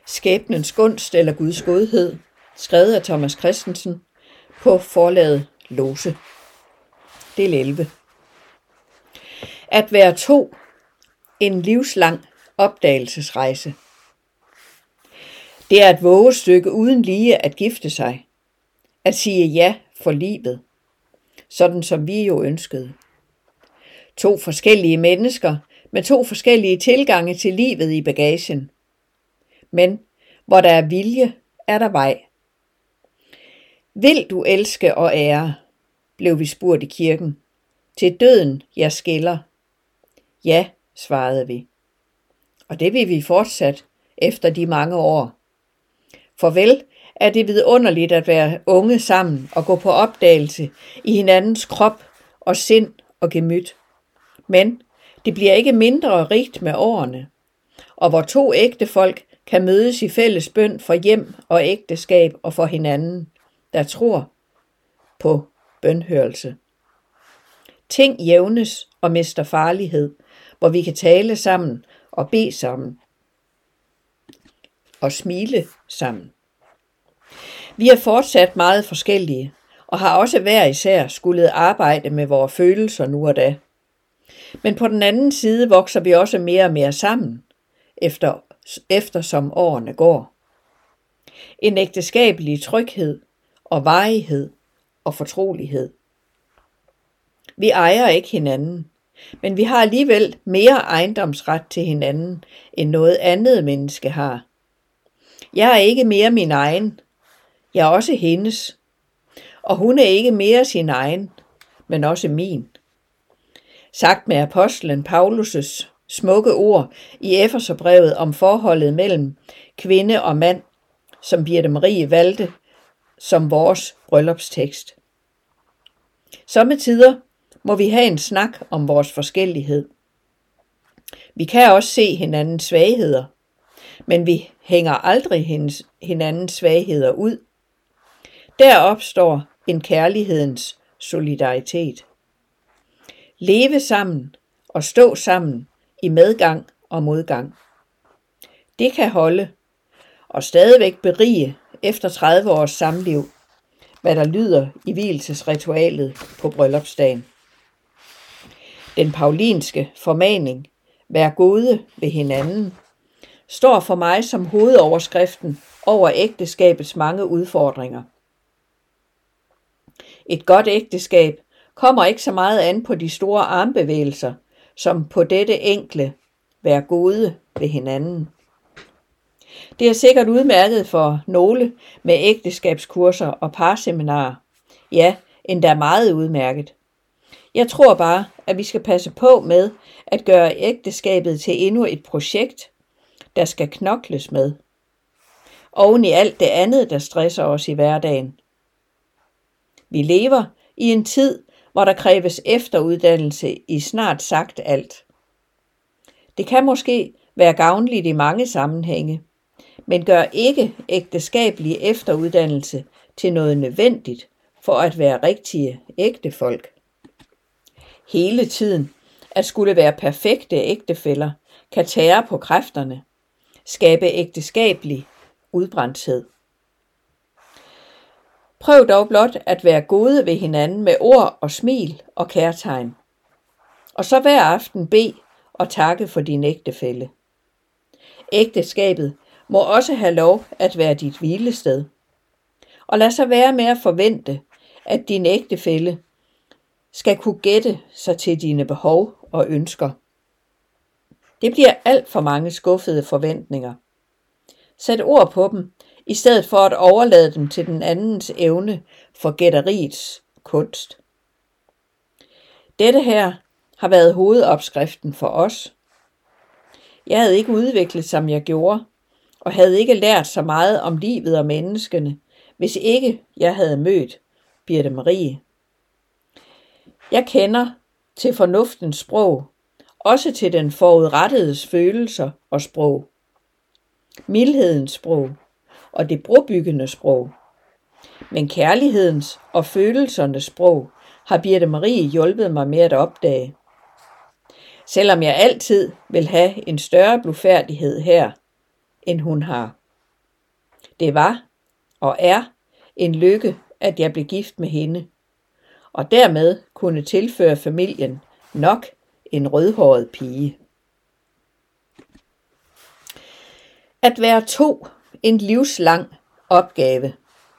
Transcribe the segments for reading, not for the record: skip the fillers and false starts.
Skæbnens gunst eller Guds godhed, skrevet af Thomas Kristensen på forlaget Lose. Del 11. At være to. En livslang opdagelsesrejse. Det er et vovestykke uden lige at gifte sig. At sige ja for livet. Sådan som vi jo ønskede. To forskellige mennesker med to forskellige tilgange til livet i bagagen. Men hvor der er vilje, er der vej. Vil du elske og ære, blev vi spurgt i kirken. Til døden jeg skiller. Ja, svarede vi. Og det vil vi fortsat efter de mange år. For vel er det vidunderligt at være unge sammen og gå på opdagelse i hinandens krop og sind og gemyt. Men det bliver ikke mindre rigt med årene. Og hvor to ægte folk kan mødes i fælles bøn for hjem og ægteskab og for hinanden, der tror på bønhørelse. Ting jævnes og mister farlighed, hvor vi kan tale sammen og bede sammen og smile sammen. Vi er fortsat meget forskellige og har også hver især skulle arbejde med vores følelser nu og da. Men på den anden side vokser vi også mere og mere sammen, eftersom årene går. En ægteskabelig tryghed og varighed og fortrolighed. Vi ejer ikke hinanden, men vi har alligevel mere ejendomsret til hinanden, end noget andet menneske har. Jeg er ikke mere min egen, jeg er også hendes, og hun er ikke mere sin egen, men også min. Sagt med apostlen Paulus' smukke ord i Efeserbrevet om forholdet mellem kvinde og mand, som Birthe Marie valgte som vores bryllupstekst. Sommetider må vi have en snak om vores forskellighed. Vi kan også se hinandens svagheder, men vi hænger aldrig hinandens svagheder ud. Der opstår en kærlighedens solidaritet. Leve sammen og stå sammen i medgang og modgang. Det kan holde og stadigvæk berige efter 30 års samliv, hvad der lyder i vielsesritualet på bryllupsdagen. Den paulinske formaning, vær gode ved hinanden, står for mig som hovedoverskriften over ægteskabets mange udfordringer. Et godt ægteskab kommer ikke så meget an på de store armbevægelser, som på dette enkle, vær gode ved hinanden. Det er sikkert udmærket for nogle med ægteskabskurser og parseminarer. Ja, endda meget udmærket. Jeg tror bare, at vi skal passe på med at gøre ægteskabet til endnu et projekt, der skal knokles med. Oven i alt det andet, der stresser os i hverdagen. Vi lever i en tid, hvor der kræves efteruddannelse i snart sagt alt. Det kan måske være gavnligt i mange sammenhænge, men gør ikke ægteskabelig efteruddannelse til noget nødvendigt for at være rigtige ægtefolk. Hele tiden at skulle være perfekte ægtefæller kan tære på kræfterne, skabe ægteskabelig udbrændthed. Prøv dog blot at være gode ved hinanden med ord og smil og kærtegn. Og så hver aften bed og takke for din ægtefælle. Ægteskabet må også have lov at være dit hvilested. Og lad så være med at forvente, at din ægtefælle skal kunne gætte sig til dine behov og ønsker. Det bliver alt for mange skuffede forventninger. Sæt ord på dem, i stedet for at overlade dem til den andens evne for gætteriets kunst. Dette her har været hovedopskriften for os. Jeg havde ikke udviklet, som jeg gjorde, og havde ikke lært så meget om livet og menneskene, hvis ikke jeg havde mødt Birthe Marie. Jeg kender til fornuftens sprog, også til den forudrettedes følelser og sprog. Mildhedens sprog og det brobyggende sprog. Men kærlighedens og følelsernes sprog har Birthe Marie hjulpet mig med at opdage. Selvom jeg altid vil have en større blufærdighed her, end hun har. Det var og er en lykke, at jeg blev gift med hende, og dermed kunne tilføre familien nok en rødhåret pige. At være to, en livslang opgave.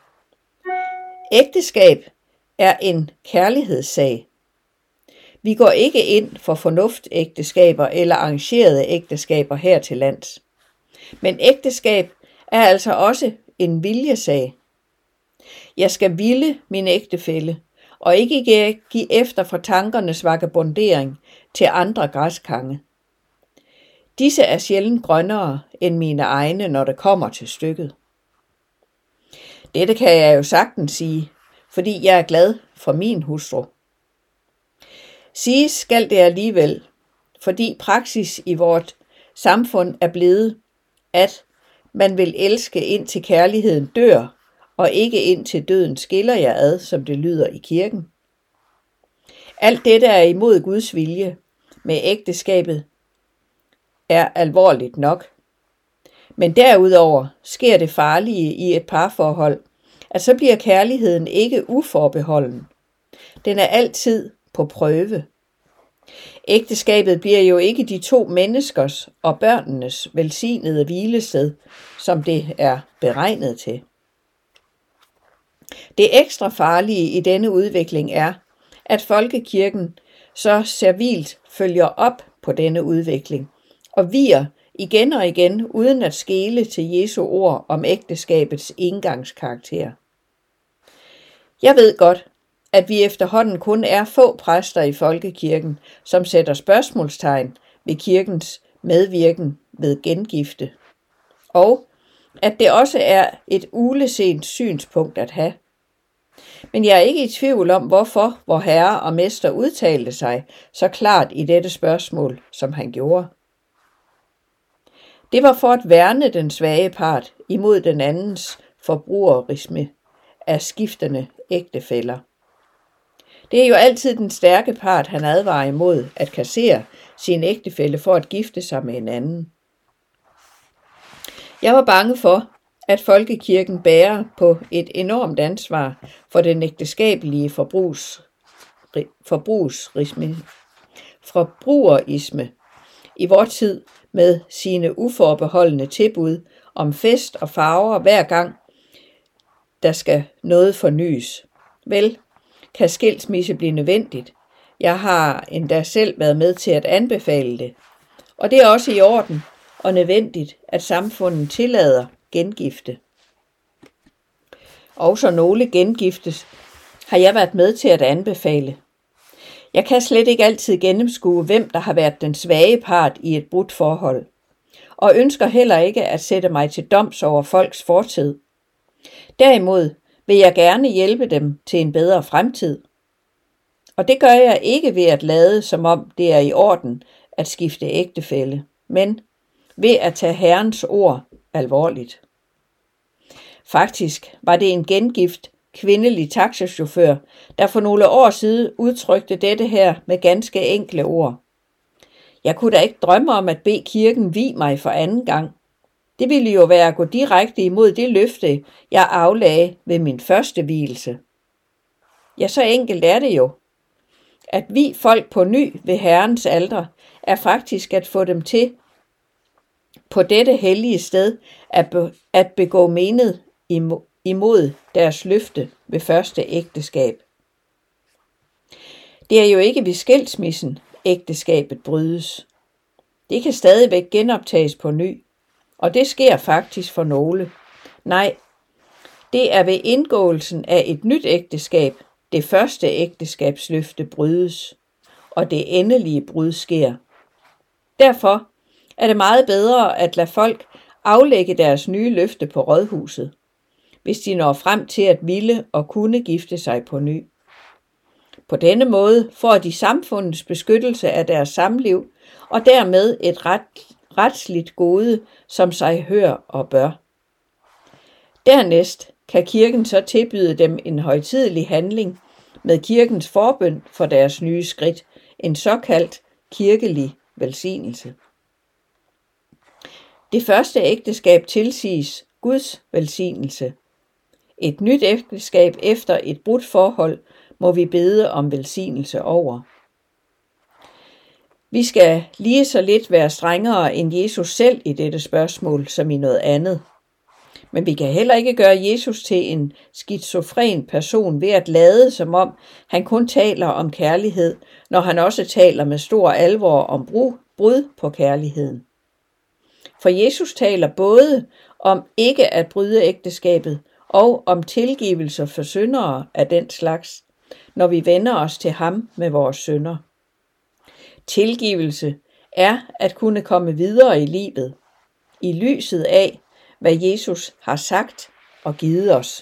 Ægteskab er en kærlighedssag. Vi går ikke ind for fornuftægteskaber eller arrangerede ægteskaber her til lands. Men ægteskab er altså også en viljesag. Jeg skal ville min ægtefælle, og ikke give efter for tankernes vagabondering til andre græskange. Disse er sjældent grønnere end mine egne, når det kommer til stykket. Dette kan jeg jo sagtens sige, fordi jeg er glad for min hustru. Siges skal det alligevel, fordi praksis i vort samfund er blevet, at man vil elske indtil kærligheden dør, og ikke indtil døden skiller jer ad, som det lyder i kirken. Alt dette er imod Guds vilje, med ægteskabet er alvorligt nok. Men derudover sker det farlige i et parforhold, at så bliver kærligheden ikke uforbeholden. Den er altid på prøve. Ægteskabet bliver jo ikke de to menneskers og børnenes velsignede hvilested, som det er beregnet til. Det ekstra farlige i denne udvikling er, at folkekirken så servilt følger op på denne udvikling og vier igen og igen uden at skele til Jesu ord om ægteskabets engangskarakter. Jeg ved godt, at vi efterhånden kun er få præster i folkekirken, som sætter spørgsmålstegn ved kirkens medvirken ved gengifte, og at det også er et uglesent synspunkt at have. Men jeg er ikke i tvivl om, hvorfor vor Herre og Mester udtalte sig så klart i dette spørgsmål, som han gjorde. Det var for at værne den svage part imod den andens forbrugerisme af skiftende ægtefæller. Det er jo altid den stærke part, han advarer imod at kassere sin ægtefælle for at gifte sig med en anden. Jeg var bange for, at folkekirken bærer på et enormt ansvar for den ægteskabelige forbrugerisme i vor tid med sine uforbeholdne tilbud om fest og farver hver gang, der skal noget fornyes. Vel, kan skilsmisse blive nødvendigt. Jeg har endda selv været med til at anbefale det. Og det er også i orden og nødvendigt, at samfundet tillader gengifte. Også nogle gengiftes har jeg været med til at anbefale. Jeg kan slet ikke altid gennemskue, hvem der har været den svage part i et brudt forhold, og ønsker heller ikke at sætte mig til doms over folks fortid. Derimod vil jeg gerne hjælpe dem til en bedre fremtid. Og det gør jeg ikke ved at lade, som om det er i orden at skifte ægtefælle, men ved at tage Herrens ord alvorligt. Faktisk var det en gengift kvindelig taxachauffør, der for nogle år siden udtrykte dette her med ganske enkle ord. Jeg kunne da ikke drømme om at bede kirken vie mig for anden gang. Det ville jo være at gå direkte imod det løfte, jeg aflagde ved min første vielse. Ja, så enkelt er det jo. At vie folk på ny ved Herrens alter er faktisk at få dem til på dette hellige sted at begå menet imod deres løfte ved første ægteskab. Det er jo ikke ved skilsmissen, ægteskabet brydes. Det kan stadigvæk genoptages på ny, og det sker faktisk for nogle. Nej, det er ved indgåelsen af et nyt ægteskab, det første ægteskabsløfte brydes, og det endelige brud sker. Derfor er det meget bedre at lade folk aflægge deres nye løfte på rådhuset, hvis de når frem til at ville og kunne gifte sig på ny. På denne måde får de samfundets beskyttelse af deres samliv, og dermed et retsligt gode, som sig hør og bør. Dernæst kan kirken så tilbyde dem en højtidelig handling med kirkens forbøn for deres nye skridt, en såkaldt kirkelig velsignelse. Det første ægteskab tilsiges Guds velsignelse. Et nyt ægteskab efter et brudt forhold må vi bede om velsignelse over. Vi skal lige så lidt være strengere end Jesus selv i dette spørgsmål som i noget andet. Men vi kan heller ikke gøre Jesus til en skizofren person ved at lade som om han kun taler om kærlighed, når han også taler med stor alvor om brud på kærligheden. For Jesus taler både om ikke at bryde ægteskabet og om tilgivelse for syndere af den slags, når vi vender os til ham med vores synder. Tilgivelse er at kunne komme videre i livet, i lyset af, hvad Jesus har sagt og givet os.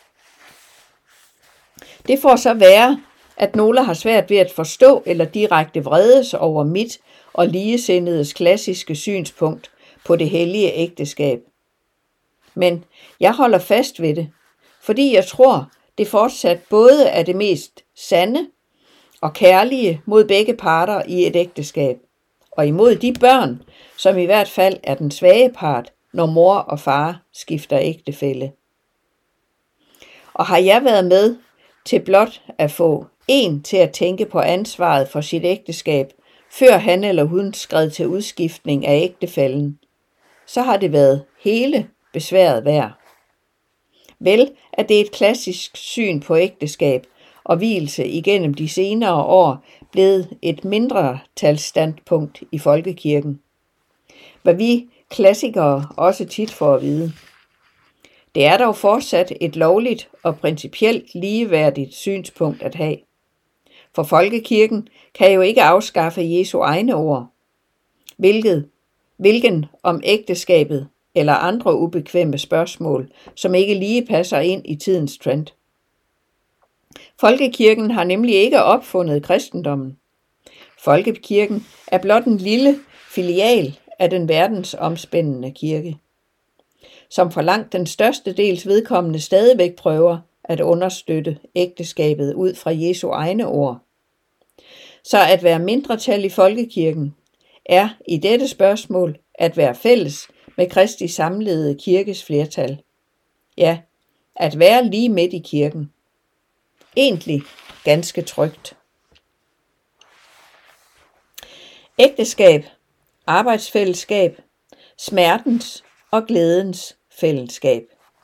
Det får så være, at nogle har svært ved at forstå eller direkte vredes over mit og ligesindedes klassiske synspunkt på det hellige ægteskab. Men jeg holder fast ved det, fordi jeg tror, det fortsat både er det mest sande og kærlige mod begge parter i et ægteskab, og imod de børn, som i hvert fald er den svage part, når mor og far skifter ægtefælle. Og har jeg været med til blot at få en til at tænke på ansvaret for sit ægteskab, før han eller hun skred til udskiftning af ægtefællen, så har det været hele besværet værd. Vel er det et klassisk syn på ægteskab og vielse igennem de senere år blevet et mindretalsstandpunkt i folkekirken. Hvad vi klassikere også tit får at vide. Det er dog fortsat et lovligt og principielt ligeværdigt synspunkt at have. For folkekirken kan jo ikke afskaffe Jesu egne ord, hvilken om ægteskabet eller andre ubekvemme spørgsmål, som ikke lige passer ind i tidens trend. Folkekirken har nemlig ikke opfundet kristendommen. Folkekirken er blot en lille filial af den verdensomspændende kirke, som for langt den største dels vedkommende stadigvæk prøver at understøtte ægteskabet ud fra Jesu egne ord. Så at være mindretal i folkekirken er i dette spørgsmål at være fælles med Kristi samlede kirkes flertal. Ja, at være lige midt i kirken. Egentlig ganske trygt. Ægteskab, arbejdsfællesskab, smertens og glædens fællesskab.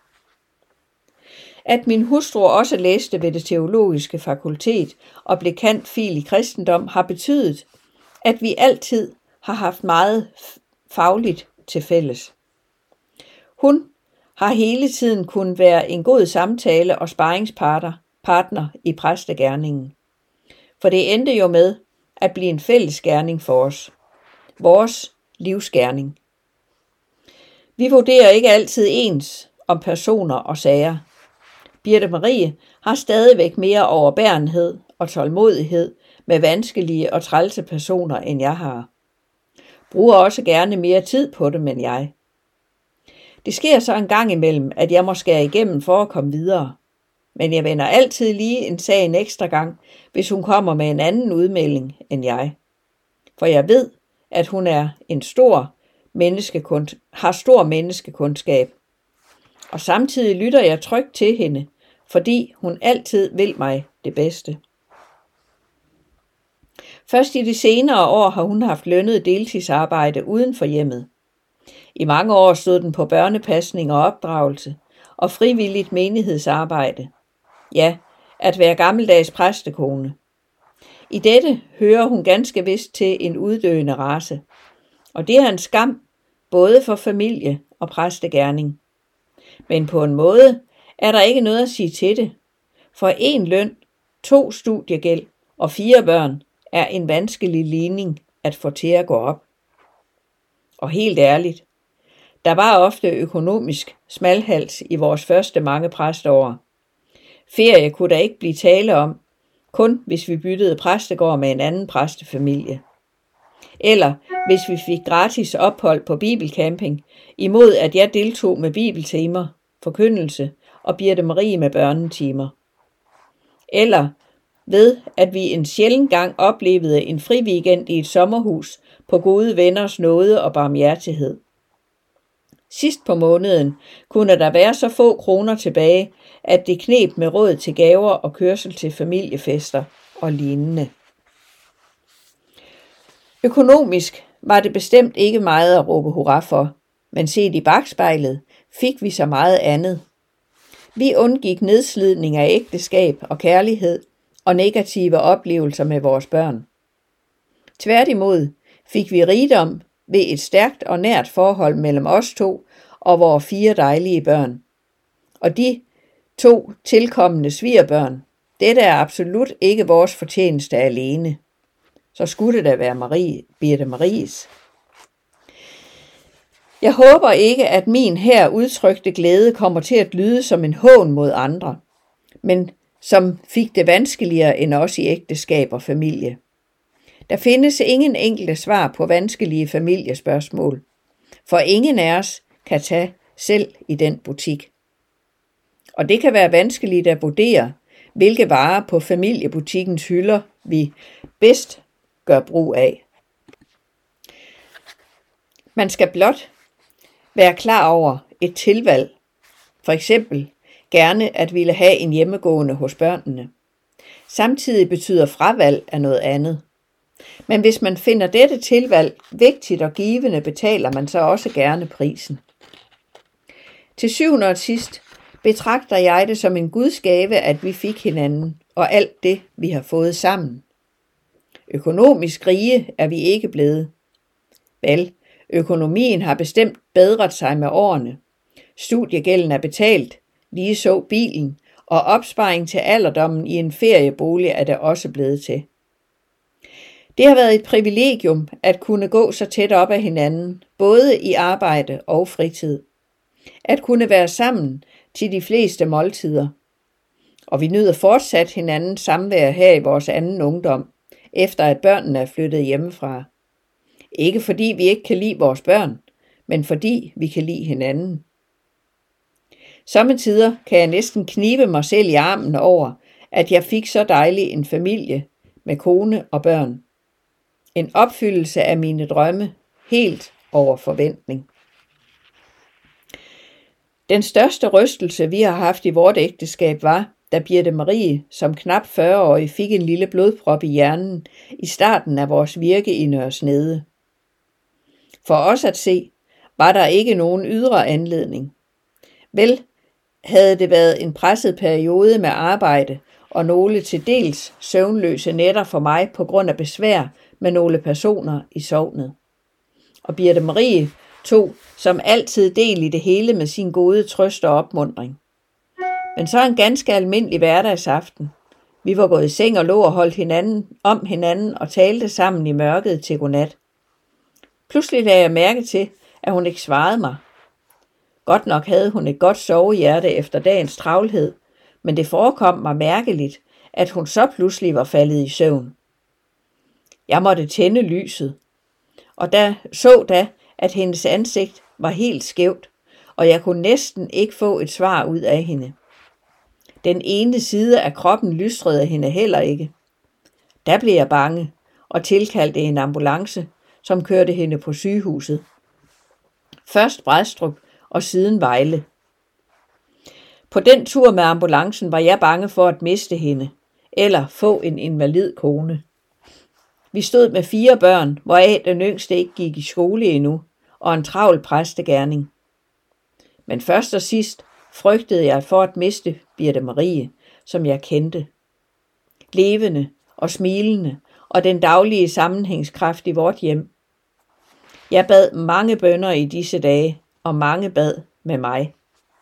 At min hustru også læste ved det teologiske fakultet og blev cand.phil. I kristendom har betydet, at vi altid har haft meget fagligt til fælles. Hun har hele tiden kunnet være en god samtale- og sparringspartner i præstegerningen. For det endte jo med at blive en fælles gerning for os. Vores livsgerning. Vi vurderer ikke altid ens om personer og sager. Birte Marie har stadigvæk mere overbærenhed og tålmodighed med vanskelige og trælse personer, end jeg har. Bruger også gerne mere tid på dem, end jeg. Det sker så en gang imellem, at jeg må skære igennem for at komme videre. Men jeg vender altid lige en sag en ekstra gang, hvis hun kommer med en anden udmelding end jeg. For jeg ved, at hun er har stor menneskekundskab. Og samtidig lytter jeg trygt til hende, fordi hun altid vil mig det bedste. Først i de senere år har hun haft lønnet deltidsarbejde uden for hjemmet. I mange år stod den på børnepasning og opdragelse og frivilligt menighedsarbejde. Ja, at være gammeldags præstekone. I dette hører hun ganske vist til en uddøende race. Og det er en skam, både for familie og præstegerning. Men på en måde er der ikke noget at sige til det. For 1 løn, 2 studiegæld og 4 børn er en vanskelig ligning at få til at gå op. Og helt ærligt, der var ofte økonomisk smalhals i vores første mange præsteår. Ferie kunne der ikke blive tale om, kun hvis vi byttede præstegård med en anden præstefamilie. Eller hvis vi fik gratis ophold på bibelcamping, imod at jeg deltog med bibeltimer, forkyndelse og Birte Marie med børnetimer. Eller ved at vi en sjælden gang oplevede en friweekend i et sommerhus på gode venners nåde og barmhjertighed. Sidst på måneden kunne der være så få kroner tilbage, at det kneb med råd til gaver og kørsel til familiefester og lignende. Økonomisk var det bestemt ikke meget at råbe hurra for, men set i bakspejlet fik vi så meget andet. Vi undgik nedslidning af ægteskab og kærlighed og negative oplevelser med vores børn. Tværtimod fik vi rigdom ved et stærkt og nært forhold mellem os to og vores 4 dejlige børn. Og de 2 tilkommende svigerbørn, dette er absolut ikke vores fortjeneste alene. Så skulle det da være Birthe Maries. Jeg håber ikke, at min her udtrykte glæde kommer til at lyde som en hån mod andre, men som fik det vanskeligere end os i ægteskab og familie. Der findes ingen enkle svar på vanskelige familiespørgsmål, for ingen af os kan tage selv i den butik. Og det kan være vanskeligt at vurdere, hvilke varer på familiebutikkens hylder vi bedst gør brug af. Man skal blot være klar over et tilvalg, for eksempel gerne at ville have en hjemmegående hos børnene. Samtidig betyder fravalg af noget andet. Men hvis man finder dette tilvalg vigtigt og givende, betaler man så også gerne prisen. Til syvende og sidst betragter jeg det som en Guds gave, at vi fik hinanden og alt det, vi har fået sammen. Økonomisk rige er vi ikke blevet. Vel, økonomien har bestemt bedret sig med årene. Studiegælden er betalt, lige så bilen, og opsparing til alderdommen i en feriebolig er der også blevet til. Det har været et privilegium at kunne gå så tæt op af hinanden, både i arbejde og fritid. At kunne være sammen til de fleste måltider. Og vi nyder fortsat hinandens samvær her i vores anden ungdom, efter at børnene er flyttet hjemmefra. Ikke fordi vi ikke kan lide vores børn, men fordi vi kan lide hinanden. Sommetider kan jeg næsten knibe mig selv i armen over, at jeg fik så dejlig en familie med kone og børn. En opfyldelse af mine drømme, helt over forventning. Den største rystelse, vi har haft i vort ægteskab, var, da Birthe Marie som knap 40-årig fik en lille blodprop i hjernen i starten af vores virke i Nørre Snede. For os at se, var der ikke nogen ydre anledning. Vel havde det været en presset periode med arbejde og nogle til dels søvnløse nætter for mig på grund af besvær med nogle personer i sognet. Og Birthe Marie tog som altid del i det hele med sin gode trøst og opmuntring. Men så en ganske almindelig hverdagsaften. Vi var gået i seng og lå og holdt hinanden og talte sammen i mørket til godnat. Pludselig lagde jeg mærke til, at hun ikke svarede mig. Godt nok havde hun et godt sovehjerte efter dagens travlhed, men det forekom mig mærkeligt, at hun så pludselig var faldet i søvn. Jeg måtte tænde lyset, og så at hendes ansigt var helt skævt, og jeg kunne næsten ikke få et svar ud af hende. Den ene side af kroppen lystrede hende heller ikke. Der blev jeg bange og tilkaldte en ambulance, som kørte hende på sygehuset. Først Brædstrup og siden Vejle. På den tur med ambulancen var jeg bange for at miste hende, eller få en invalid kone. Vi stod med 4 børn, hvoraf den yngste ikke gik i skole endnu, og en travl præstegerning. Men først og sidst frygtede jeg for at miste Birthe Marie, som jeg kendte. Levende og smilende og den daglige sammenhængskraft i vort hjem. Jeg bad mange bønner i disse dage, og mange bad med mig.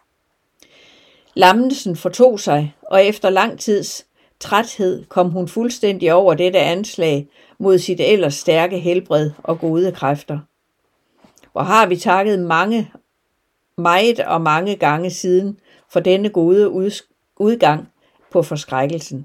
Lammelsen fortog sig, og efter lang tids træthed kom hun fuldstændig over dette anslag mod sit ellers stærke helbred og gode kræfter. Hvor har vi takket meget og mange gange siden for denne gode udgang på forskrækkelsen.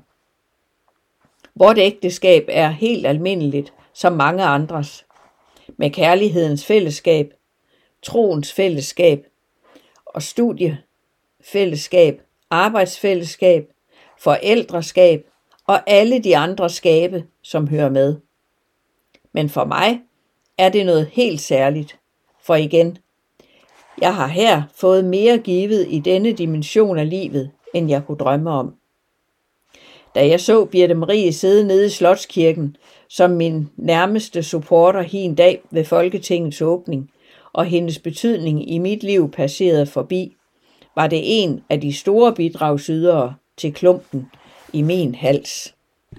Vort ægteskab er helt almindeligt som mange andres, med kærlighedens fællesskab, troens fællesskab og studiefællesskab, arbejdsfællesskab, forældreskab og alle de andre skabe, som hører med. Men for mig er det noget helt særligt, for igen, Jeg har her fået mere givet i denne dimension af livet, end jeg kunne drømme om. Da jeg så Birthe Marie sidde nede i Slotskirken, som min nærmeste supporter hin dag ved Folketingets åbning, og hendes betydning i mit liv passerede forbi, var det en af de store bidragsydere til klumpen i min hals.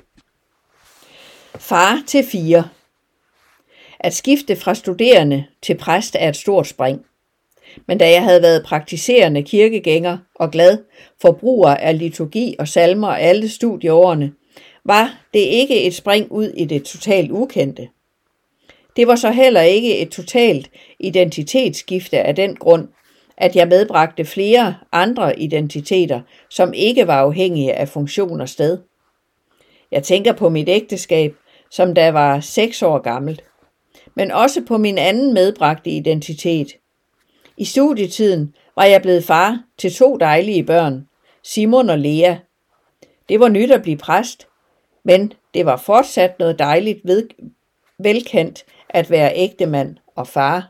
Far til 4. At skifte fra studerende til præst er et stort spring. Men da jeg havde været praktiserende kirkegænger og glad forbruger af liturgi og salmer alle studieårene, var det ikke et spring ud i det totalt ukendte. Det var så heller ikke et totalt identitetsskifte af den grund, at jeg medbragte flere andre identiteter, som ikke var afhængige af funktion og sted. Jeg tænker på mit ægteskab, som da var 6 år gammelt, men også på min anden medbragte identitet. I studietiden var jeg blevet far til 2 dejlige børn, Simon og Lea. Det var nyt at blive præst, men det var fortsat noget dejligt velkendt at være ægtemand og far.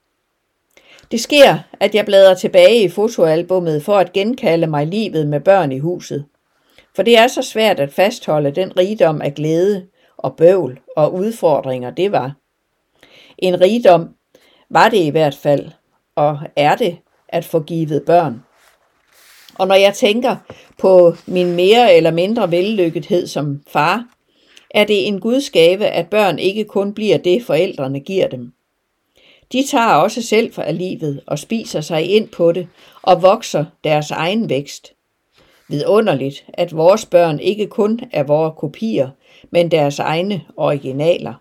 Det sker, at jeg bladrer tilbage i fotoalbummet for at genkalde mig livet med børn i huset. For det er så svært at fastholde den rigdom af glæde og bøvl og udfordringer, det var. En rigdom var det i hvert fald, og er det at få givet børn. Og når jeg tænker på min mere eller mindre vellykkethed som far, er det en Guds gave, at børn ikke kun bliver det, forældrene giver dem. De tager også selv af livet og spiser sig ind på det og vokser deres egen vækst. Vidunderligt, at vores børn ikke kun er vores kopier, men deres egne originaler.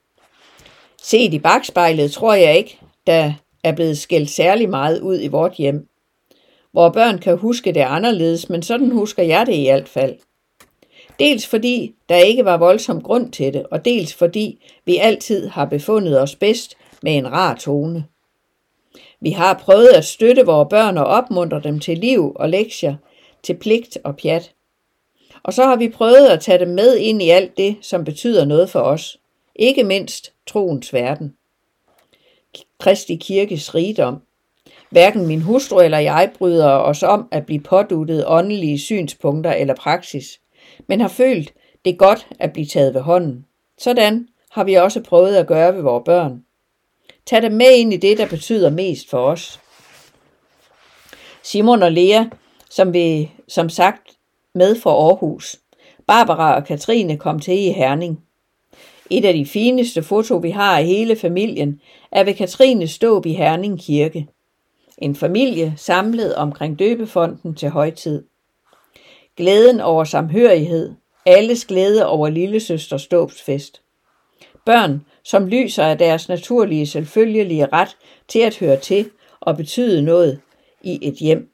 Set i bakspejlet tror jeg ikke, der er blevet skældt særlig meget ud i vort hjem. Vore børn kan huske det anderledes, men sådan husker jeg det i alt fald. Dels fordi der ikke var voldsom grund til det, og dels fordi vi altid har befundet os bedst med en rar tone. Vi har prøvet at støtte vore børn og opmuntre dem til liv og lektier, til pligt og pjat. Og så har vi prøvet at tage dem med ind i alt det, som betyder noget for os. Ikke mindst troens verden. Kristi Kirkes rigdom. Hverken min hustru eller jeg bryder os om at blive påduttet åndelige synspunkter eller praksis, men har følt det godt at blive taget ved hånden. Sådan har vi også prøvet at gøre ved vores børn. Tag dem med ind i det, der betyder mest for os. Simon og Lea, som vi som sagt med fra Aarhus. Barbara og Katrine kom til i Herning. Et af de fineste foto, vi har af hele familien, er ved Katrines dåb i Herning Kirke. En familie samlet omkring døbefonten til højtid. Glæden over samhørighed, alles glæde over lillesøsters dåbsfest. Børn, som lyser af deres naturlige selvfølgelige ret til at høre til og betyde noget i et hjem.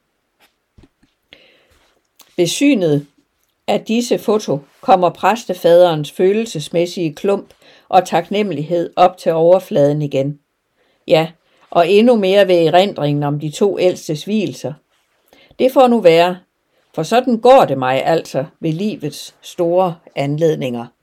Ved synet af disse foto kommer præstefaderens følelsesmæssige klump og taknemmelighed op til overfladen igen. Ja, og endnu mere ved erindringen om de 2 ældstes vielser. Det får nu være, for sådan går det mig altså ved livets store anledninger.